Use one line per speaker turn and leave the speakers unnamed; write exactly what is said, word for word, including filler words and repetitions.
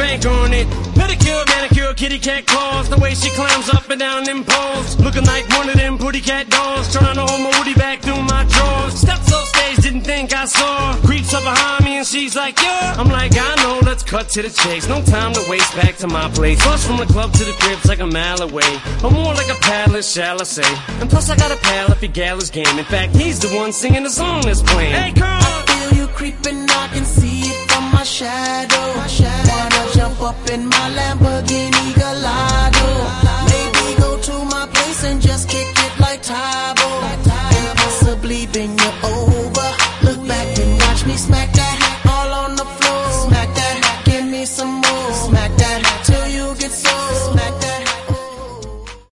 bank on it. Pedicure, manicure, kitty cat claws. The way she climbs up and down them poles, looking like one of them pretty cat dolls. Trying to hold my woody back through my drawers. Steps off stage, didn't think I saw. Creeps up behind me and she's like, yeah. I'm like, I know, let's cut to the chase. No time to waste, back to my place. Bus from the club to the crib's like a mile away, or more like a palace, shall I say. And plus I got a pal if he gal his game. In fact, he's the one singing the song that's playing. Hey, girl,
I feel you creeping, I can see it from my shadow. My shadow. Wanna jump up in my Lamborghini Gallardo. Maybe go to my place and just kick